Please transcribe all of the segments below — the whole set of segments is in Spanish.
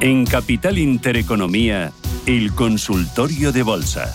En Capital Intereconomía, el consultorio de bolsa.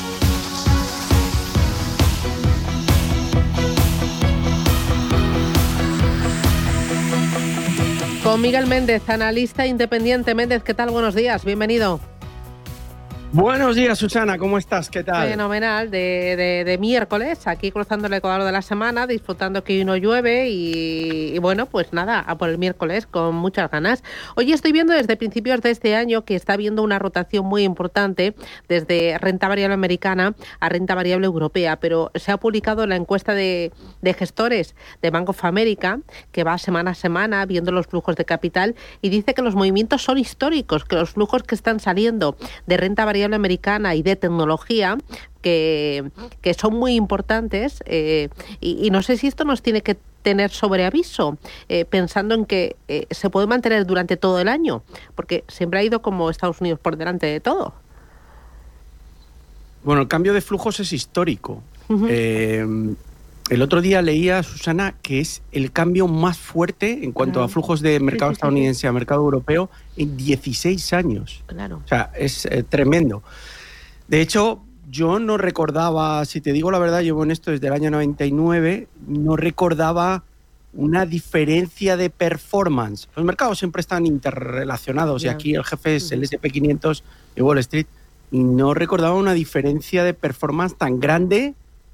Con Miguel Méndez, analista independiente. Méndez, ¿qué tal? Buenos días, bienvenido. Buenos días, Susana, ¿cómo estás? ¿Qué tal? Fenomenal, de miércoles, aquí cruzando el Ecuador de la semana, disfrutando que hoy no llueve y bueno, pues nada, a por el miércoles con muchas ganas. Hoy estoy viendo desde principios de este año que está habiendo una rotación muy importante desde renta variable americana a renta variable europea, pero se ha publicado la encuesta de gestores de Bank of America, que va semana a semana viendo los flujos de capital y dice que los movimientos son históricos, que los flujos que están saliendo de renta variable americana y de tecnología que son muy importantes y no sé si esto nos tiene que tener sobre aviso, pensando en que se puede mantener durante todo el año, porque siempre ha ido como Estados Unidos por delante de todo. Bueno, el cambio de flujos es histórico. Uh-huh. El otro día leía, Susana, que es el cambio más fuerte en cuanto a flujos de mercado estadounidense a mercado europeo en 16 años. Claro. O sea, es tremendo. De hecho, yo no recordaba, si te digo la verdad, llevo en esto desde el año 99, no recordaba una diferencia de performance. Los mercados siempre están interrelacionados y aquí el jefe es el S&P 500 de Wall Street y no recordaba una diferencia de performance tan grande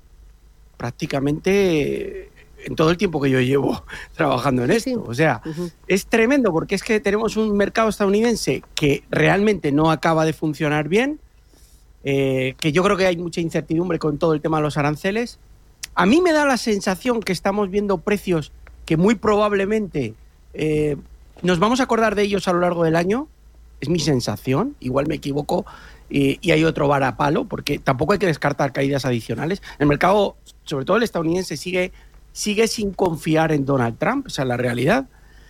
prácticamente en todo el tiempo que yo llevo trabajando en esto. O sea, es tremendo porque es que tenemos un mercado estadounidense que realmente no acaba de funcionar bien, que yo creo que hay mucha incertidumbre con todo el tema de los aranceles. A mí me da la sensación que estamos viendo precios que muy probablemente nos vamos a acordar de ellos a lo largo del año. Es mi sensación, igual me equivoco, y hay otro varapalo, porque tampoco hay que descartar caídas adicionales. El mercado, sobre todo el estadounidense, sigue sin confiar en Donald Trump, esa es la realidad.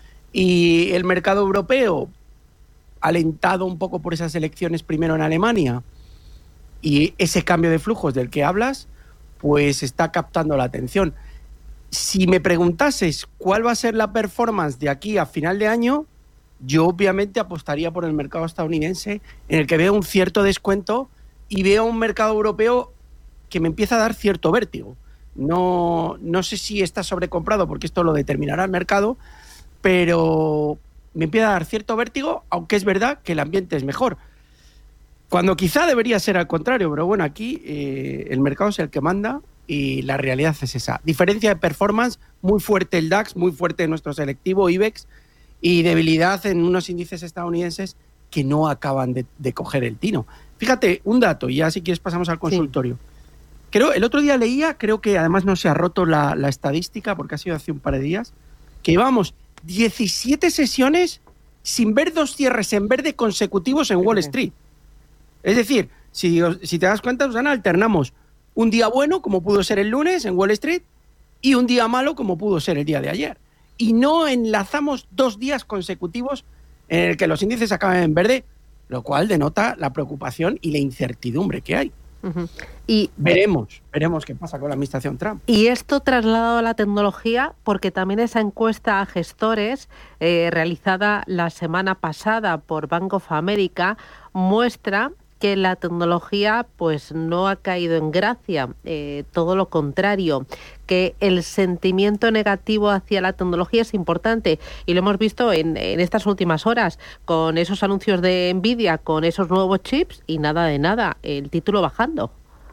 Y el mercado europeo, alentado un poco por esas elecciones primero en Alemania y ese cambio de flujos del que hablas, pues está captando la atención. Si me preguntases cuál va a ser la performance de aquí a final de año, yo obviamente apostaría por el mercado estadounidense, en el que veo un cierto descuento y veo un mercado europeo que me empieza a dar cierto vértigo. No sé si está sobrecomprado, porque esto lo determinará el mercado, pero me empieza a dar cierto vértigo, aunque es verdad que el ambiente es mejor. Cuando quizá debería ser al contrario, pero bueno, aquí el mercado es el que manda y la realidad es esa. Diferencia de performance, muy fuerte el DAX, muy fuerte nuestro selectivo IBEX, y debilidad en unos índices estadounidenses que no acaban de coger el tino. Fíjate, un dato, y ya si quieres pasamos al consultorio. Sí. El otro día leía, creo que además no se ha roto la estadística porque ha sido hace un par de días, que llevamos 17 sesiones sin ver 2 cierres en verde consecutivos en Wall Street. Es decir, si te das cuenta, Susana, alternamos un día bueno, como pudo ser el lunes en Wall Street, y un día malo, como pudo ser el día de ayer. Y no enlazamos 2 días consecutivos en el que los índices acaban en verde, lo cual denota la preocupación y la incertidumbre que hay. Uh-huh. Y veremos qué pasa con la administración Trump. Y esto trasladado a la tecnología, porque también esa encuesta a gestores realizada la semana pasada por Bank of America muestra que la tecnología pues no ha caído en gracia, todo lo contrario, que el sentimiento negativo hacia la tecnología es importante y lo hemos visto en estas últimas horas con esos anuncios de Nvidia, con esos nuevos chips y nada de nada, el título bajando.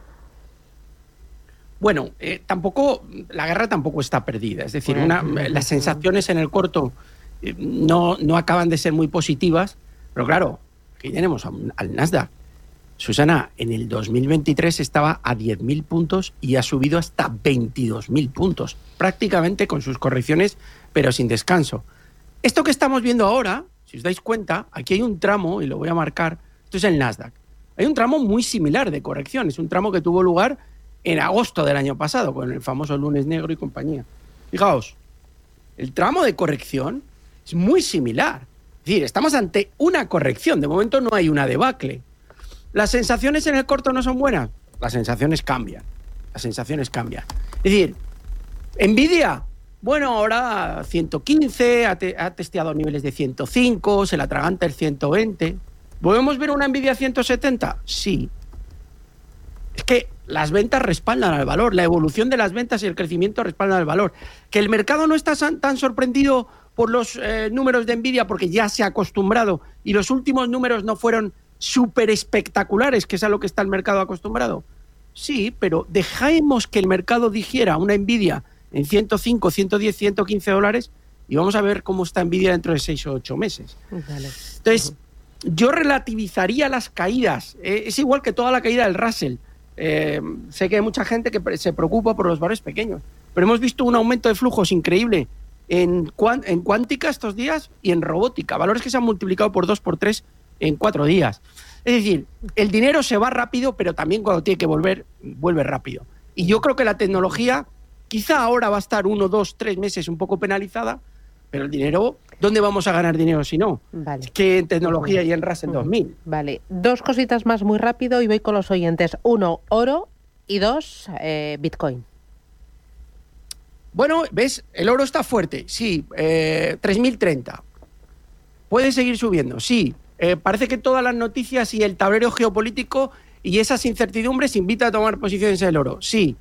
Bueno, la guerra tampoco está perdida, es decir, las sensaciones en el corto no acaban de ser muy positivas, pero claro, aquí tenemos al Nasdaq. Susana, en el 2023 estaba a 10.000 puntos y ha subido hasta 22.000 puntos, prácticamente con sus correcciones, pero sin descanso. Esto que estamos viendo ahora, si os dais cuenta, aquí hay un tramo, y lo voy a marcar, esto es el Nasdaq. Hay un tramo muy similar de corrección, es un tramo que tuvo lugar en agosto del año pasado, con el famoso lunes negro y compañía. Fijaos, el tramo de corrección es muy similar. Es decir, estamos ante una corrección, de momento no hay una debacle. ¿Las sensaciones en el corto no son buenas? Las sensaciones cambian. Es decir, Nvidia Bueno, ahora 115, ha testeado niveles de 105, se la atraganta el 120. ¿Podemos ver una Nvidia 170? Sí. Es que las ventas respaldan al valor, la evolución de las ventas y el crecimiento respaldan al valor. Que el mercado no está tan sorprendido por los números de Nvidia porque ya se ha acostumbrado y los últimos números no fueron súper espectaculares, que es a lo que está el mercado acostumbrado. Sí, pero dejemos que el mercado digiera una Nvidia en 105, 110, 115 dólares y vamos a ver cómo está Nvidia dentro de 6 o 8 meses. Vale. Entonces, yo relativizaría las caídas. Es igual que toda la caída del Russell. Sé que hay mucha gente que se preocupa por los valores pequeños, pero hemos visto un aumento de flujos increíble en cuántica estos días y en robótica. Valores que se han multiplicado por 2, por 3 en 4 días. Es decir, el dinero se va rápido, pero también cuando tiene que volver, vuelve rápido. Y yo creo que la tecnología quizá ahora va a estar 1, 2, 3 meses un poco penalizada, pero el dinero, ¿dónde vamos a ganar dinero si no? Vale. Es que en tecnología y en Russell 2000. Vale, 2 cositas más muy rápido y voy con los oyentes. 1, oro y 2, Bitcoin. Bueno, ¿ves? El oro está fuerte, sí, 3.030. ¿Puede seguir subiendo? Sí. Parece que todas las noticias y el tablero geopolítico y esas incertidumbres invitan a tomar posiciones en el oro. Sí.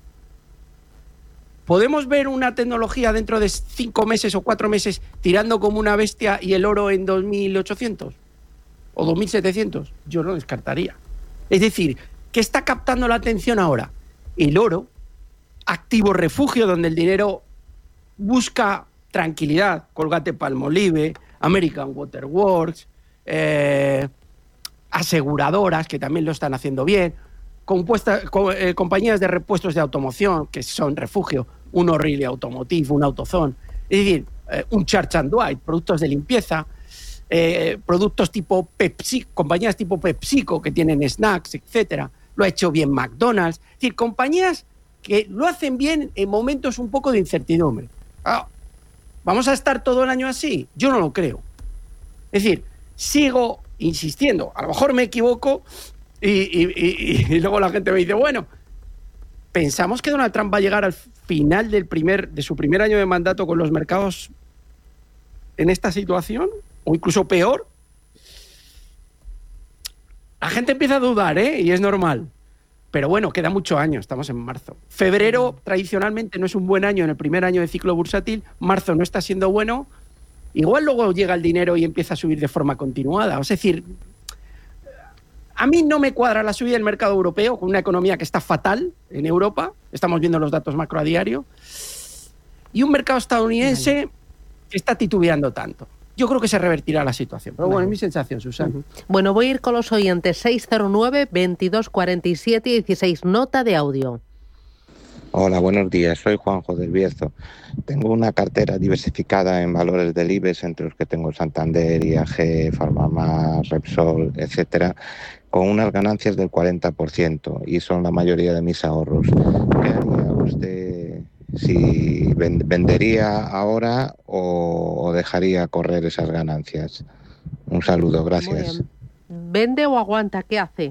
¿Podemos ver una tecnología dentro de 5 meses o 4 meses tirando como una bestia y el oro en 2.800 o 2.700? Yo lo descartaría. Es decir, ¿qué está captando la atención ahora? El oro, activo refugio donde el dinero busca tranquilidad. Colgate-Palmolive, American Water Works, aseguradoras que también lo están haciendo bien, compañías de repuestos de automoción que son refugio, un O'Reilly Automotive, un AutoZone, es decir, un Church & Dwight, productos de limpieza, productos tipo Pepsi, compañías tipo PepsiCo que tienen snacks, etcétera. Lo ha hecho bien McDonald's, es decir, compañías que lo hacen bien en momentos un poco de incertidumbre. ¿Vamos a estar todo el año así? Yo no lo creo. Es decir, sigo insistiendo, a lo mejor me equivoco y luego la gente me dice, bueno, ¿pensamos que Donald Trump va a llegar al final de su primer año de mandato con los mercados en esta situación? ¿O incluso peor? La gente empieza a dudar, y es normal. Pero bueno, queda mucho año, estamos en marzo. Febrero tradicionalmente no es un buen año en el primer año de ciclo bursátil, marzo no está siendo bueno, igual luego llega el dinero y empieza a subir de forma continuada. Es decir, a mí no me cuadra la subida del mercado europeo con una economía que está fatal en Europa, estamos viendo los datos macro a diario, y un mercado estadounidense que está titubeando tanto. Yo creo que se revertirá la situación. Pero bueno, es mi sensación, Susana. Bueno, voy a ir con los oyentes. 609-2247-16. Nota de audio. Hola, buenos días. Soy Juanjo del Bierzo. Tengo una cartera diversificada en valores del IBEX, entre los que tengo Santander, IAG, Farmamar, Repsol, etcétera, con unas ganancias del 40% y son la mayoría de mis ahorros. ¿Qué haría usted? Si vendería ahora o dejaría correr esas ganancias. Un saludo, gracias. ¿Vende o aguanta? ¿Qué hace?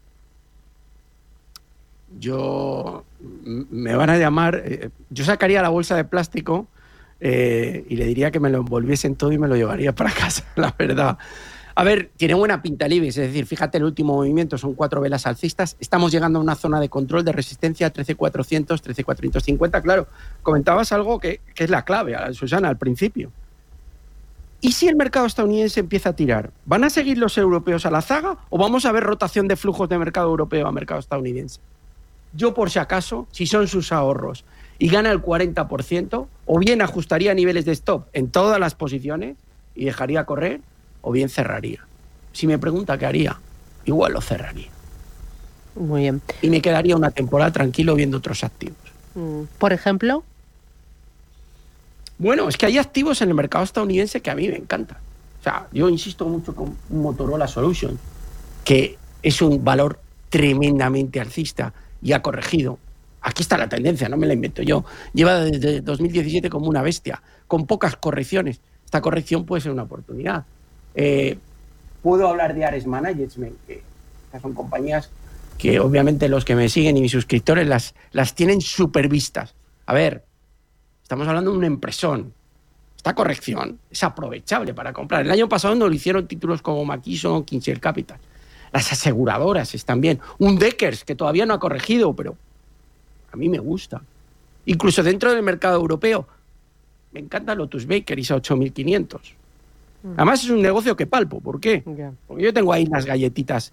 Me van a llamar, yo sacaría la bolsa de plástico y le diría que me lo envolviesen todo y me lo llevaría para casa, la verdad. A ver, tiene buena pinta el IBEX, es decir, fíjate el último movimiento, son 4 velas alcistas, estamos llegando a una zona de control de resistencia 13.400, 13.450, claro, comentabas algo que es la clave, Susana, al principio. ¿Y si el mercado estadounidense empieza a tirar? ¿Van a seguir los europeos a la zaga o vamos a ver rotación de flujos de mercado europeo a mercado estadounidense? Yo, por si acaso, si son sus ahorros y gana el 40%, o bien ajustaría niveles de stop en todas las posiciones y dejaría correr, o bien cerraría. Si me pregunta qué haría, igual lo cerraría. Muy bien. Y me quedaría una temporada tranquilo viendo otros activos. ¿Por ejemplo? Bueno, es que hay activos en el mercado estadounidense que a mí me encantan. O sea, yo insisto mucho con Motorola Solutions, que es un valor tremendamente alcista y ha corregido. Aquí está la tendencia, no me la invento yo. Lleva desde 2017 como una bestia, con pocas correcciones. Esta corrección puede ser una oportunidad. Puedo hablar de Ares Management, que son compañías que obviamente los que me siguen y mis suscriptores las tienen súper vistas. A ver, Estamos hablando de un empresón. Esta corrección es aprovechable para comprar. El año pasado no lo hicieron títulos como McKesson o Kinsale Capital. Las aseguradoras están bien. Un Deckers, que todavía no ha corregido, pero a mí me gusta. Incluso dentro del mercado europeo, me encanta Lotus Bakeries a 8.500. Además es un negocio que palpo. ¿Por qué? Porque yo tengo ahí las galletitas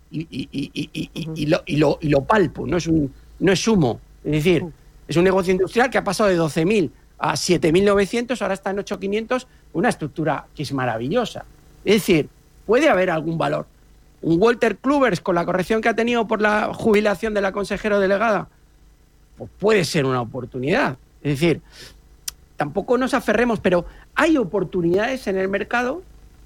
y lo palpo, no es humo. Es decir, es un negocio industrial que ha pasado de 12.000 a 7.900, ahora está en 8.500, una estructura que es maravillosa. Es decir, puede haber algún valor. Un Walter Kluivert, con la corrección que ha tenido por la jubilación de la consejera delegada, pues puede ser una oportunidad. Es decir, tampoco nos aferremos, pero hay oportunidades en el mercado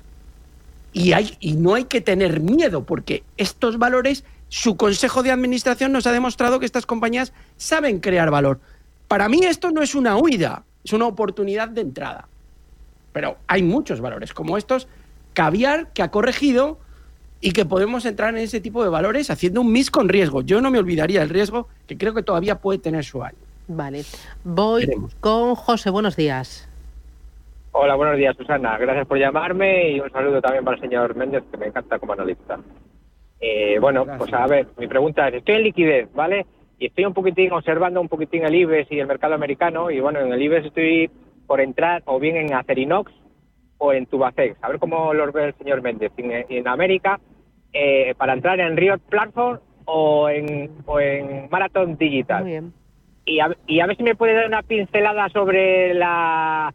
y no hay que tener miedo, porque estos valores, su consejo de administración nos ha demostrado que estas compañías saben crear valor. Para mí esto no es una huida, es una oportunidad de entrada. Pero hay muchos valores como estos, Caviar, que ha corregido y que podemos entrar en ese tipo de valores haciendo un mix con riesgo. Yo no me olvidaría del riesgo, que creo que todavía puede tener su año. Vale. Voy con José. Buenos días. Hola, buenos días, Susana. Gracias por llamarme y un saludo también para el señor Méndez, que me encanta como analista. Gracias. Pues a ver, mi pregunta es, estoy en liquidez, ¿vale? Y estoy observando un poquitín el IBEX y el mercado americano, y bueno, en el IBEX estoy por entrar o bien en Acerinox o en Tubacex. A ver cómo los ve el señor Méndez. En América, para entrar en Riot Platform o en Marathon Digital. Muy bien. Y a ver si me puede dar una pincelada sobre la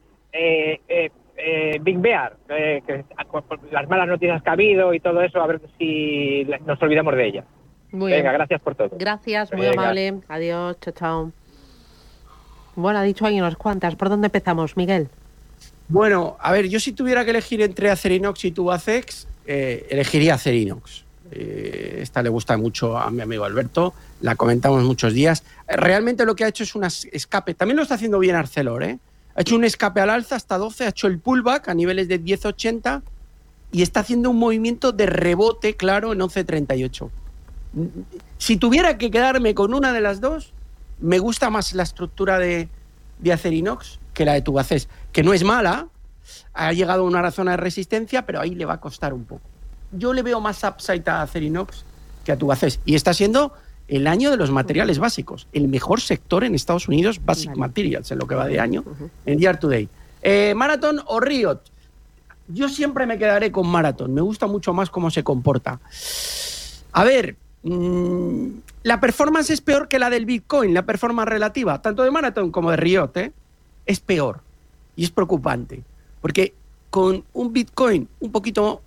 Big Bear, las malas noticias que ha habido y todo eso, a ver si nos olvidamos de ella. Venga, gracias por todo. Gracias, muy amable. Adiós, chao, chao. Bueno, ha dicho ahí unas cuantas. ¿Por dónde empezamos, Miguel? Bueno, a ver, yo si tuviera que elegir entre Acerinox y Tubacex, elegiría Acerinox. Esta le gusta mucho a mi amigo Alberto, la comentamos muchos días. Realmente lo que ha hecho es un escape, también lo está haciendo bien Arcelor, Ha hecho un escape al alza hasta 12, ha hecho el pullback a niveles de 10.80 y está haciendo un movimiento de rebote claro en 11.38. Si tuviera que quedarme con una de las dos, me gusta más la estructura de Acerinox que la de Tubacex, que no es mala, ha llegado a una zona de resistencia, pero ahí le va a costar un poco. Yo le veo más upside a Acerinox que a Tubacex, y está siendo el año de los materiales básicos, el mejor sector en Estados Unidos, Basic Materials, en lo que va de año, en Year to Date. Marathon o Riot, yo siempre me quedaré con Marathon, me gusta mucho más cómo se comporta. A ver, la performance es peor que la del Bitcoin, la performance relativa, tanto de Marathon como de Riot, es peor y es preocupante, porque con un Bitcoin un poquito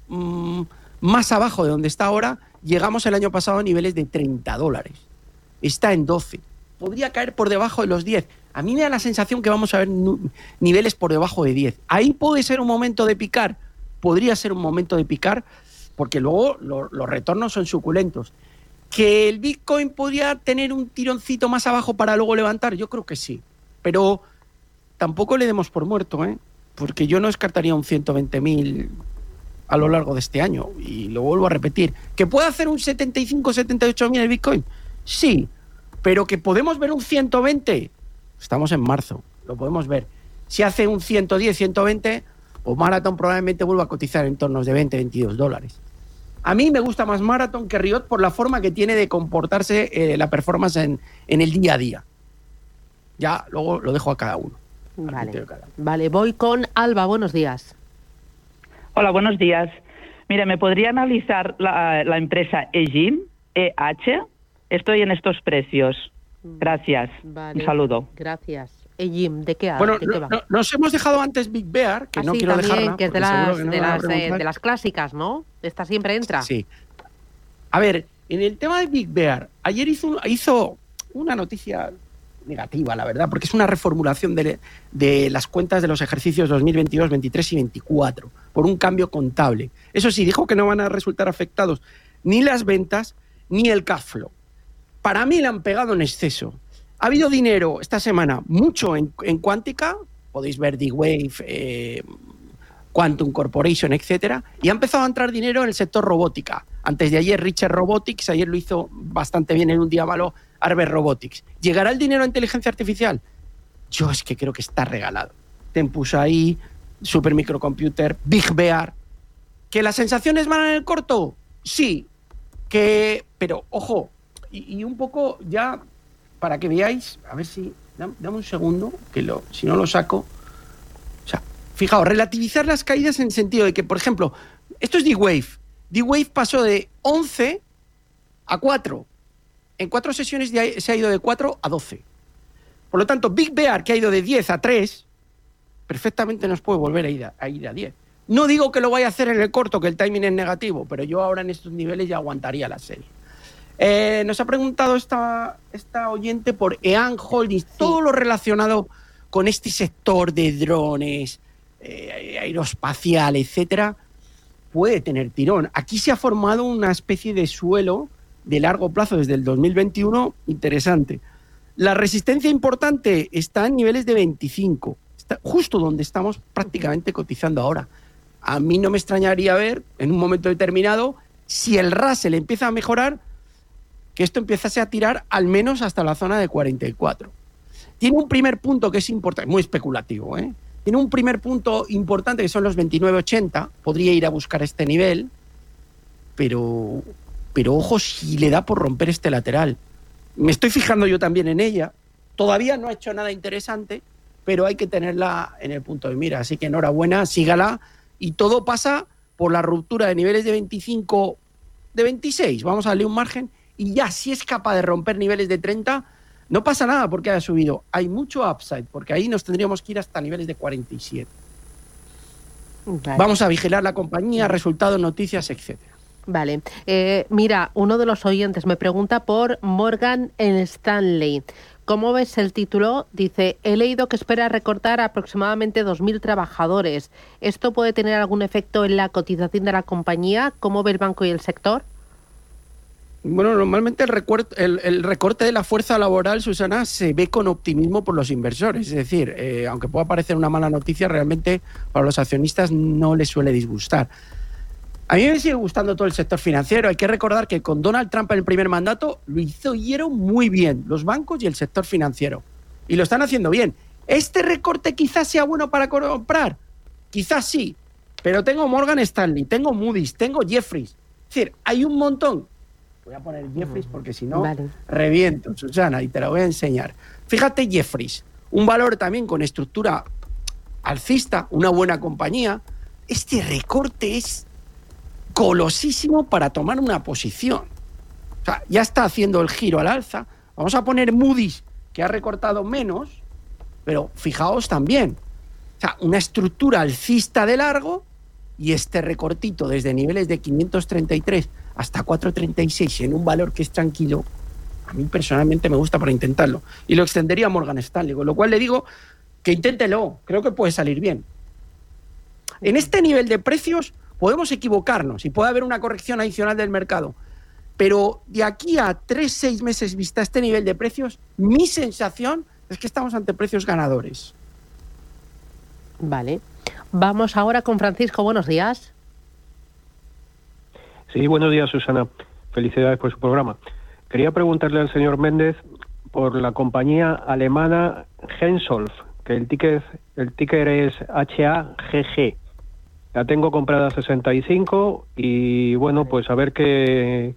más abajo de donde está ahora, llegamos el año pasado a niveles de $30, está en 12, podría caer por debajo de los 10, a mí me da la sensación que vamos a ver niveles por debajo de 10, ahí puede ser un momento de picar, podría ser un momento de picar, porque luego los retornos son suculentos. ¿Que el Bitcoin podría tener un tironcito más abajo para luego levantar? Yo creo que sí. Pero tampoco le demos por muerto, porque yo no descartaría un 120.000 a lo largo de este año. Y lo vuelvo a repetir. ¿Que puede hacer un 75, 78.000 el Bitcoin? Sí. Pero que podemos ver un 120. Estamos en marzo. Lo podemos ver. Si hace un 110, 120, o Marathon probablemente vuelva a cotizar en torno de $20-22. A mí me gusta más Marathon que Riot por la forma que tiene de comportarse la performance en el día a día. Ya luego lo dejo a cada uno. Vale, voy con Alba. Buenos días. Hola, buenos días. Mira, ¿me podría analizar la empresa Egin, EH? Estoy en estos precios. Gracias. Vale. Un saludo. Gracias. Egin, ¿de qué va? Bueno, nos hemos dejado antes Big Bear, que no quiero dejarla. Que es de las clásicas, ¿no? Esta siempre entra. Sí. A ver, en el tema de Big Bear, ayer hizo una noticia negativa, la verdad, porque es una reformulación de las cuentas de los ejercicios 2022, 23 y 24, por un cambio contable. Eso sí, dijo que no van a resultar afectados ni las ventas ni el cash flow. Para mí le han pegado en exceso. Ha habido dinero esta semana, mucho en Quantica, podéis ver D-Wave, Quantum Corporation, etcétera, y ha empezado a entrar dinero en el sector robótica. Antes de ayer, Richard Robotics, ayer lo hizo bastante bien en un día malo, Arber Robotics. ¿Llegará el dinero a inteligencia artificial? yo es que creo que está regalado. Tempus AI, Supermicrocomputer, Big Bear. ¿Que las sensaciones van en el corto? Sí. Pero, ojo, y un poco ya, para que veáis, a ver si... Dame un segundo, si no lo saco. O sea, fijaos, relativizar las caídas en el sentido de que, por ejemplo, esto es D-Wave. D-Wave pasó de 11 a 4. En 4 sesiones se ha ido de 4 a 12. Por lo tanto, Big Bear, que ha ido de 10 a 3, perfectamente nos puede volver a ir a 10. No digo que lo vaya a hacer en el corto, que el timing es negativo, pero yo ahora en estos niveles ya aguantaría la serie. Nos ha preguntado esta oyente por EAN Holdings, todo lo relacionado con este sector de drones, aeroespacial, etcétera, puede tener tirón. Aquí se ha formado una especie de suelo de largo plazo desde el 2021 interesante. La resistencia importante está en niveles de 25, está justo donde estamos prácticamente cotizando ahora. A mí no me extrañaría ver en un momento determinado, si el Russell empieza a mejorar, que esto empezase a tirar al menos hasta la zona de 44. Tiene un primer punto que es importante, muy especulativo, ¿eh? Tiene un primer punto importante que son los 29.80, podría ir a buscar este nivel, pero ojo si le da por romper este lateral. Me estoy fijando yo también en ella, todavía no ha hecho nada interesante, pero hay que tenerla en el punto de mira, así que enhorabuena, sígala, y todo pasa por la ruptura de niveles de 25, de 26, vamos a darle un margen, y ya si es capaz de romper niveles de 30, no pasa nada porque haya subido. Hay mucho upside, porque ahí nos tendríamos que ir hasta niveles de 47. Vale. Vamos a vigilar la compañía, resultados, noticias, etcétera. Vale. Mira, uno de los oyentes me pregunta por Morgan Stanley. ¿Cómo ves el título? Dice, he leído que espera recortar aproximadamente 2.000 trabajadores. ¿Esto puede tener algún efecto en la cotización de la compañía? ¿Cómo ve el banco y el sector? Bueno, normalmente el recorte de la fuerza laboral, Susana, se ve con optimismo por los inversores. Es decir, aunque pueda parecer una mala noticia, realmente para los accionistas no les suele disgustar. A mí me sigue gustando todo el sector financiero. Hay que recordar que con Donald Trump en el primer mandato lo hicieron muy bien los bancos y el sector financiero. Y lo están haciendo bien. ¿Este recorte quizás sea bueno para comprar? Quizás sí. Pero tengo Morgan Stanley, tengo Moody's, tengo Jefferies. Es decir, hay un montón. Voy a poner Jefferies porque si no, reviento, Susana, y te la voy a enseñar. Fíjate Jefferies, un valor también con estructura alcista, una buena compañía. Este recorte es colosísimo para tomar una posición. O sea, ya está haciendo el giro al alza. Vamos a poner Moody's, que ha recortado menos, pero fijaos también. O sea, una estructura alcista de largo y este recortito desde niveles de 533 hasta 4.36 en un valor que es tranquilo, a mí personalmente me gusta para intentarlo. Y lo extendería a Morgan Stanley, con lo cual le digo que inténtelo, creo que puede salir bien. En este nivel de precios podemos equivocarnos y puede haber una corrección adicional del mercado, pero de aquí a 3-6 meses vista este nivel de precios, mi sensación es que estamos ante precios ganadores. Vale. Vamos ahora con Francisco, buenos días. Sí, buenos días, Susana. Felicidades por su programa. Quería preguntarle al señor Méndez por la compañía alemana Hensoldt, que el ticker es HAGG. La tengo comprada a 65 y, bueno, pues a ver qué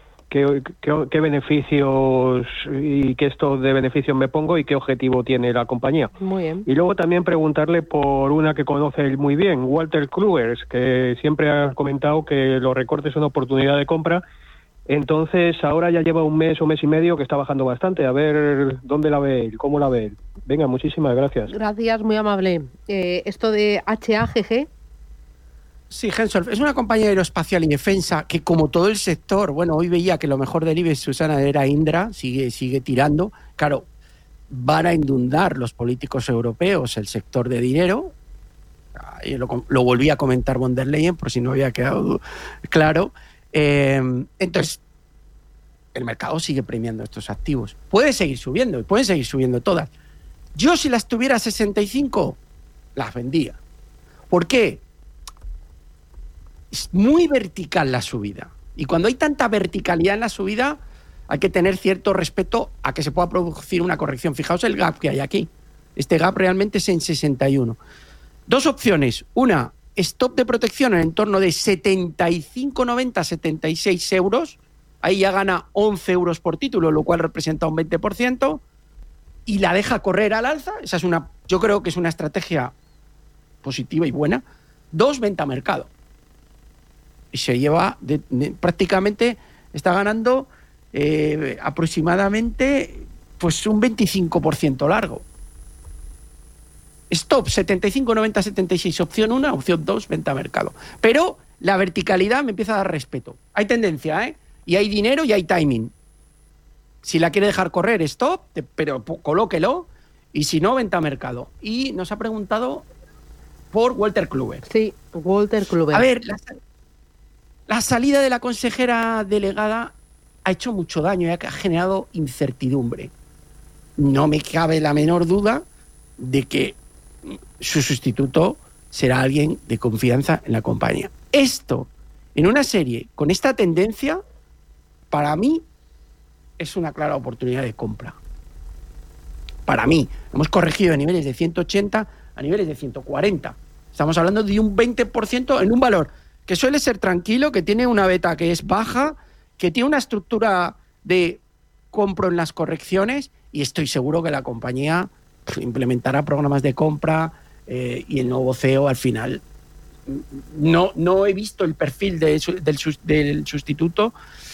beneficios y qué esto de beneficios me pongo y qué objetivo tiene la compañía. Muy bien. Y luego también preguntarle por una que conoce él muy bien, Walter Krugers, que siempre ha comentado que los recortes son una oportunidad de compra. Entonces, ahora ya lleva un mes y medio que está bajando bastante. A ver dónde la ve él, cómo la ve él. Venga, muchísimas gracias. Gracias, muy amable. Esto de HAGG. Sí, Hensoldt es una compañía aeroespacial y defensa que, como todo el sector, bueno, hoy veía que lo mejor del IBEX, Susana, era Indra, sigue tirando. Claro, van a inundar los políticos europeos el sector de dinero. Lo volví a comentar von der Leyen, por si no había quedado claro. Entonces, el mercado sigue premiando estos activos. Puede seguir subiendo, y pueden seguir subiendo todas. Yo, si las tuviera a 65, las vendía. ¿Por qué? Es muy vertical la subida. Y cuando hay tanta verticalidad en la subida, hay que tener cierto respeto a que se pueda producir una corrección. Fijaos el gap que hay aquí. Este gap realmente es en 61. Dos opciones. Una, stop de protección en torno de 75,90, 76 euros. Ahí ya gana 11 euros por título, lo cual representa un 20%. Y la deja correr al alza. Esa es yo creo que es una estrategia positiva y buena. Dos, venta a mercado. Y se lleva prácticamente, está ganando aproximadamente pues un 25% largo. Stop 75, 90, 76, opción 1, opción 2, venta a mercado. Pero la verticalidad me empieza a dar respeto. Hay tendencia, y hay dinero y hay timing. Si la quiere dejar correr, stop, pero colóquelo, y si no, venta a mercado. Y nos ha preguntado por Walter Kluwer. Sí, Walter Kluwer. A ver, la salida de la consejera delegada ha hecho mucho daño y ha generado incertidumbre. No me cabe la menor duda de que su sustituto será alguien de confianza en la compañía. Esto, en una serie con esta tendencia, para mí es una clara oportunidad de compra. Para mí, hemos corregido de niveles de 180 a niveles de 140. Estamos hablando de un 20% en un valor que suele ser tranquilo, que tiene una beta que es baja, que tiene una estructura de compro en las correcciones, y estoy seguro que la compañía implementará programas de compra y el nuevo CEO al final. No he visto el perfil del sustituto,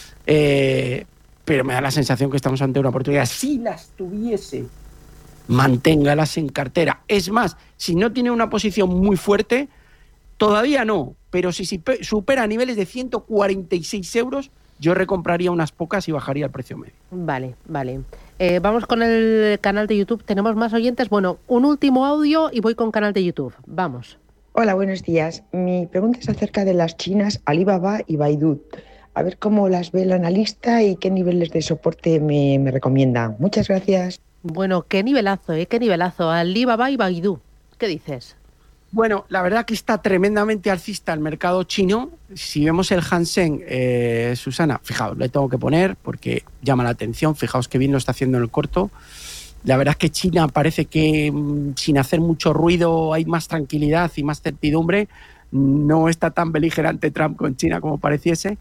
pero me da la sensación que estamos ante una oportunidad. Si las tuviese, manténgalas en cartera. Es más, si no tiene una posición muy fuerte, todavía no, pero si supera niveles de 146 euros, yo recompraría unas pocas y bajaría el precio medio. Vale. Vamos con el canal de YouTube. Tenemos más oyentes. Bueno, un último audio y voy con canal de YouTube. Vamos. Hola, buenos días. Mi pregunta es acerca de las chinas Alibaba y Baidu. A ver cómo las ve el analista y qué niveles de soporte me recomienda. Muchas gracias. Bueno, qué nivelazo, qué nivelazo. Alibaba y Baidu. ¿Qué dices? Bueno, la verdad que está tremendamente alcista el mercado chino. Si vemos el Hang Seng, Susana, fijaos, le tengo que poner porque llama la atención. Fijaos qué bien lo está haciendo en el corto. La verdad es que China parece que sin hacer mucho ruido hay más tranquilidad y más certidumbre. No está tan beligerante Trump con China como pareciese.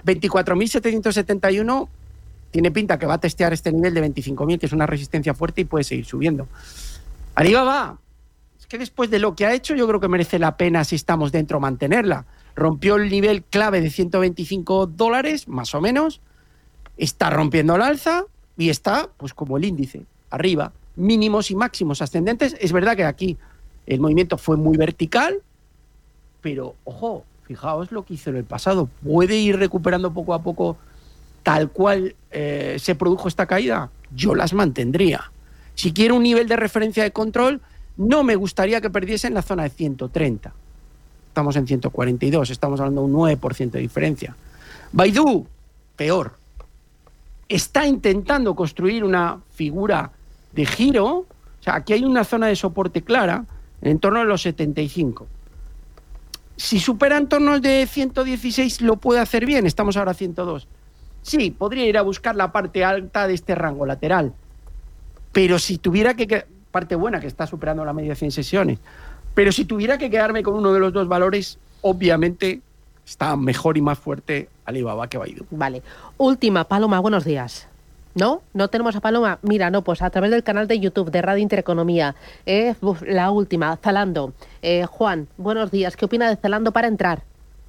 24.771 tiene pinta que va a testear este nivel de 25.000, que es una resistencia fuerte y puede seguir subiendo. Alibaba, es que después de lo que ha hecho, yo creo que merece la pena, si estamos dentro, mantenerla. Rompió el nivel clave de $125, más o menos. Está rompiendo el alza y está, pues como el índice, arriba. Mínimos y máximos ascendentes. Es verdad que aquí el movimiento fue muy vertical, pero, ojo, fijaos lo que hizo en el pasado. ¿Puede ir recuperando poco a poco tal cual se produjo esta caída? Yo las mantendría. Si quiero un nivel de referencia de control, no me gustaría que perdiesen la zona de 130. Estamos en 142, estamos hablando de un 9% de diferencia. Baidu, peor. Está intentando construir una figura de giro. O sea, aquí hay una zona de soporte clara en torno a los 75. Si supera en torno de 116, lo puede hacer bien. Estamos ahora a 102. Sí, podría ir a buscar la parte alta de este rango lateral. Pero si tuviera que... parte buena, que está superando la media de 100 sesiones. Pero si tuviera que quedarme con uno de los dos valores, obviamente está mejor y más fuerte Alibaba que Baidu. Vale. Última, Paloma, buenos días. ¿No? ¿No tenemos a Paloma? Mira, no, pues a través del canal de YouTube de Radio Intereconomía. La última, Zalando. Juan, buenos días. ¿Qué opina de Zalando para entrar?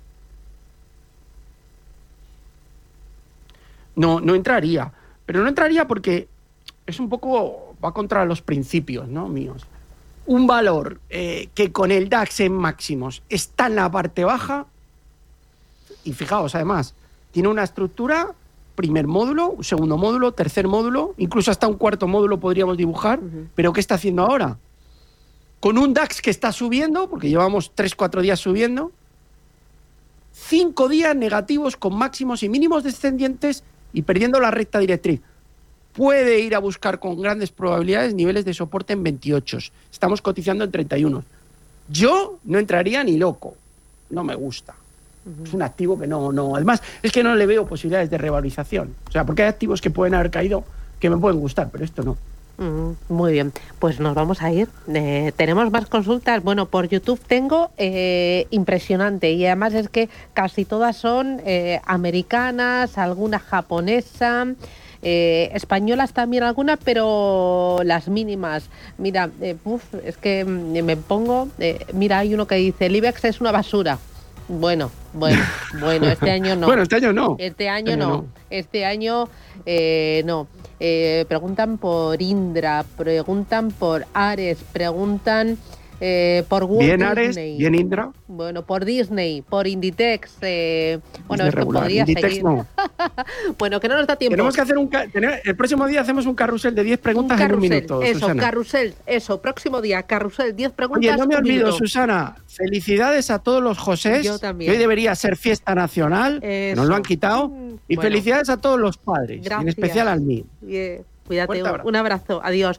No entraría. Pero no entraría porque es un poco... va contra los principios, ¿no? Míos. Un valor que con el DAX en máximos está en la parte baja, y fijaos, además, tiene una estructura, primer módulo, segundo módulo, tercer módulo, incluso hasta un cuarto módulo podríamos dibujar, pero ¿qué está haciendo ahora? Con un DAX que está subiendo, porque llevamos 3-4 días subiendo, 5 días negativos con máximos y mínimos descendientes y perdiendo la recta directriz. Puede ir a buscar con grandes probabilidades niveles de soporte en 28. Estamos cotizando en 31. Yo no entraría ni loco. No me gusta. Es un activo que no. Además, es que no le veo posibilidades de revalorización. O sea, porque hay activos que pueden haber caído que me pueden gustar, pero esto no. Muy bien, pues nos vamos a ir. Tenemos más consultas. Bueno, por YouTube tengo impresionante, y además es que casi todas son americanas, alguna japonesa, españolas también algunas, pero las mínimas. Mira, es que me pongo... mira, hay uno que dice, el IBEX es una basura. Bueno, este año no. Bueno, este año no. Este año no. No. Preguntan por Indra, preguntan por Ares, preguntan por Walt Bien Disney. Ares, bien Indra. Bueno, por Disney, por Inditex. Bueno, esto regular. podría Inditex seguir. No. Bueno, que no nos da tiempo. Tenemos que hacer el próximo día hacemos un carrusel de 10 preguntas en un minuto, Eso, Susana. Carrusel, próximo día, carrusel, 10 preguntas. Oye, no me olvido, minuto. Susana, felicidades a todos los Josés. Yo también. Que hoy debería ser fiesta nacional, que nos lo han quitado. Y bueno. felicidades a todos los padres, Gracias. en especial al mío. Cuídate, un abrazo, adiós.